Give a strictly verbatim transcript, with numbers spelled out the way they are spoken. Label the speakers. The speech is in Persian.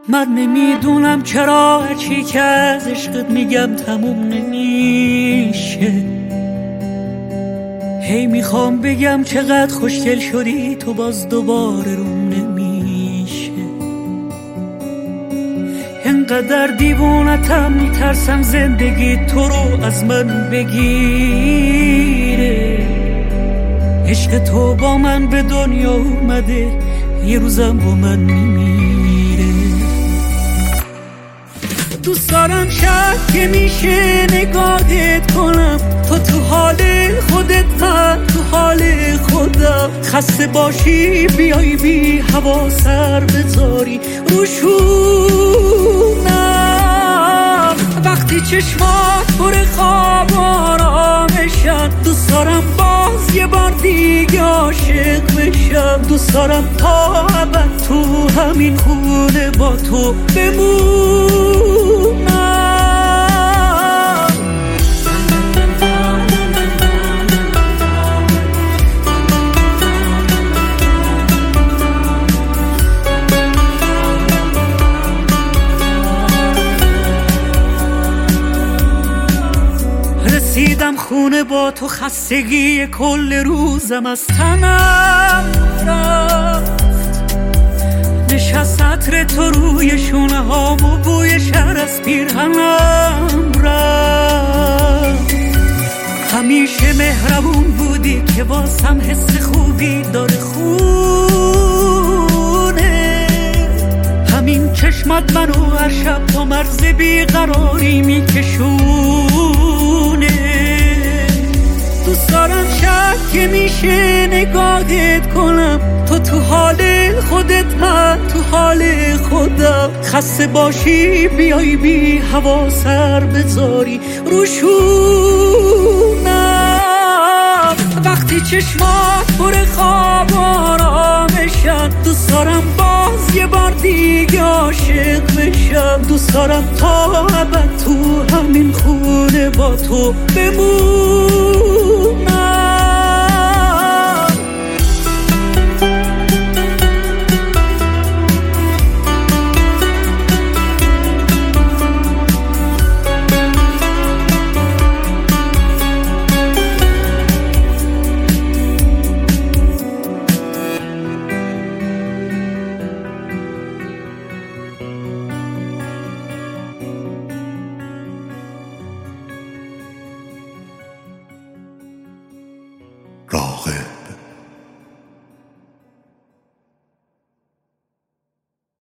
Speaker 1: من نمیدونم چرا چی که از عشقت میگم تموم نمیشه. هی میخوام بگم چقدر خوشگل شدی تو، باز دوباره روم نمیشه. انقدر دیوونتم میترسم زندگی تو رو از من بگیره. عشق تو با من به دنیا اومده، یه روزم با من میمیره. دوست دارم شاید که میشه نگاهت کنم، تو تو حال خودت من تو حال خودم. خسته باشی بیای بی هوا سر بذاری روشونم. وقتی چشمات پر خواب آرامشن، دوست دارم باز یه بار دیگه عاشق بشم. دوست دارم تا ابد تو همین خونه با تو بمونم. رسیدم خونه با تو، خستگی کل روزم از تنم رفت. نشست عطر تو روی شونه هام و بوی شهر از پیرهنم رفت. همیشه مهربون بودی که واسم حس خوبی داره خونه. همین چشمات منو هر شب تا مرز بیقراری میکشونه. دوست دارم شاید که میشه نگاهت کنم، تو تو حال خودت من تو حال خودم. خسته باشی بیای بی هوا سر بذاری روشونم. وقتی چشمات پر خواب آرامشن، دوست دارم باز یه بار دیگه عاشق بشم. دوست دارم تا ابد تو همین خونه با تو بمون.